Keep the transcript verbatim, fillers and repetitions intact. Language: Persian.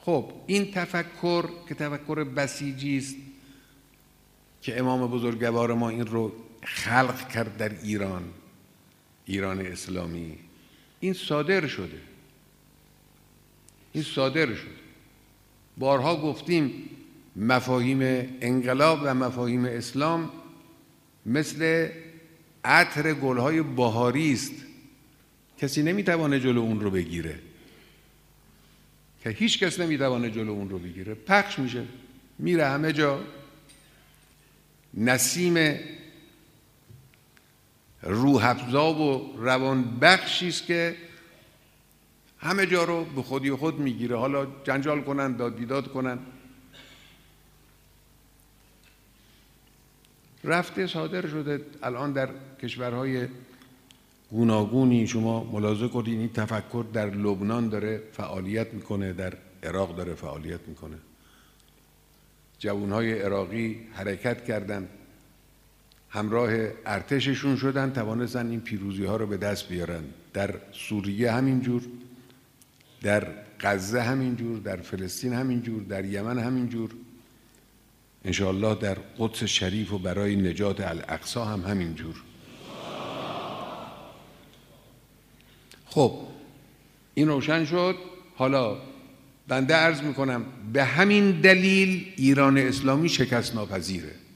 خب این تفکر که تفکر بسیجی است که امام بزرگوار ما این رو خلق کرد در ایران، ایران اسلامی، این صادر شده، این صادر شده. بارها گفتیم مفاهیم انقلاب و مفاهیم اسلام مثل عطر گلهای بهاری است، کسی نمیتوانه جلو اون رو بگیره، که هیچ کس نمیتوانه جلو اون رو بگیره، پخش میشه، میره همه جا. نسیم روح افزا و روان بخشی است که همه جا رو به خودی خود میگیره، حالا جنجال کنن، داد بیداد کنن. رفته صادر شده. الان در کشورهای گوناگونی شما ملاحظه کنید این تفکر در لبنان داره فعالیت میکنه، در عراق داره فعالیت میکنه. جوانهای عراقی حرکت کردن، همراه ارتششون شدن، توانستن این پیروزی ها رو به دست بیارن. در سوریه همینجور، در غزه همینجور، در فلسطین همینجور، در یمن همینجور، انشاءالله در قدس شریف و برای نجات الاقصی هم همینجور. خب این روشن شد. حالا بنده عرض میکنم به همین دلیل ایران اسلامی شکست ناپذیره.